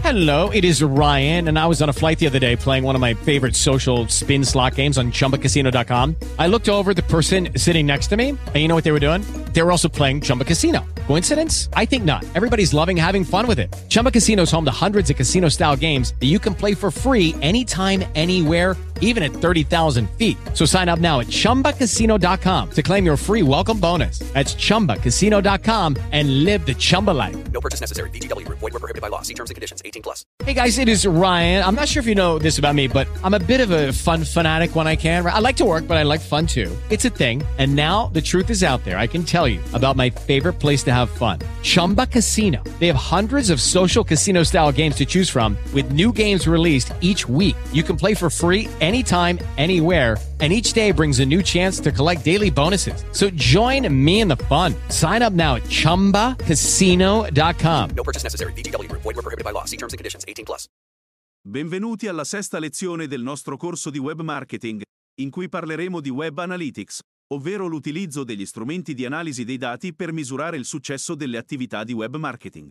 Hello, it is Ryan, and I was on a flight the other day playing one of my favorite social spin slot games on ChumbaCasino.com. I looked over at the person sitting next to me, and you know what they were doing? They were also playing Chumba Casino. Coincidence? I think not. Everybody's loving having fun with it. Chumba Casino is home to hundreds of casino-style games that you can play for free anytime, anywhere, even at 30,000 feet. So sign up now at ChumbaCasino.com to claim your free welcome bonus. That's ChumbaCasino.com and live the Chumba life. No purchase necessary. VGW. Void were prohibited by law. See terms and conditions. 18+. Hey guys, it is Ryan. I'm not sure if you know this about me, but I'm a bit of a fun fanatic when I can. I like to work, but I like fun too. It's a thing. And now the truth is out there. I can tell you about my favorite place to have fun. Chumba Casino. They have hundreds of social casino style games to choose from with new games released each week. You can play for free anytime, anywhere. And each day brings a new chance to collect daily bonuses. So join me in the fun. Sign up now at ChumbaCasino.com. No purchase necessary. VGW. Void were prohibited by law. See terms and conditions. 18+. Benvenuti alla sesta lezione del nostro corso di web marketing, in cui parleremo di Web Analytics, ovvero l'utilizzo degli strumenti di analisi dei dati per misurare il successo delle attività di web marketing.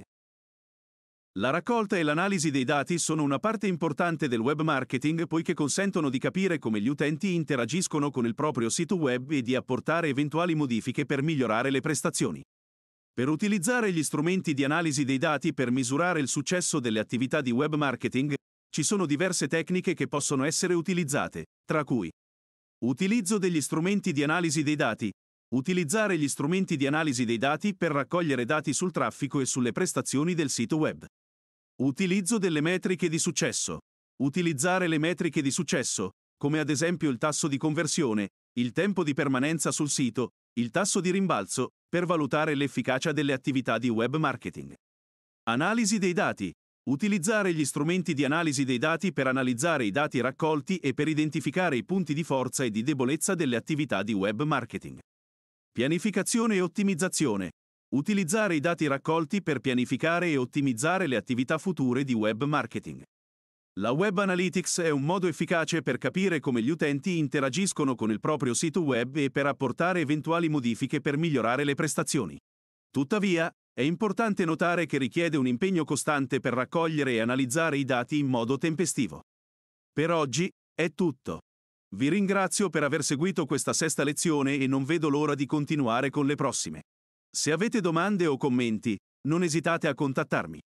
La raccolta e l'analisi dei dati sono una parte importante del web marketing poiché consentono di capire come gli utenti interagiscono con il proprio sito web e di apportare eventuali modifiche per migliorare le prestazioni. Per utilizzare gli strumenti di analisi dei dati per misurare il successo delle attività di web marketing, ci sono diverse tecniche che possono essere utilizzate, tra cui utilizzo degli strumenti di analisi dei dati. Utilizzare gli strumenti di analisi dei dati per raccogliere dati sul traffico e sulle prestazioni del sito web. Utilizzo delle metriche di successo. Utilizzare le metriche di successo, come ad esempio il tasso di conversione, il tempo di permanenza sul sito, il tasso di rimbalzo, per valutare l'efficacia delle attività di web marketing. Analisi dei dati. Utilizzare gli strumenti di analisi dei dati per analizzare i dati raccolti e per identificare i punti di forza e di debolezza delle attività di web marketing. Pianificazione e ottimizzazione. Utilizzare i dati raccolti per pianificare e ottimizzare le attività future di web marketing. La Web Analytics è un modo efficace per capire come gli utenti interagiscono con il proprio sito web e per apportare eventuali modifiche per migliorare le prestazioni. Tuttavia, è importante notare che richiede un impegno costante per raccogliere e analizzare i dati in modo tempestivo. Per oggi è tutto. Vi ringrazio per aver seguito questa sesta lezione e non vedo l'ora di continuare con le prossime. Se avete domande o commenti, non esitate a contattarmi.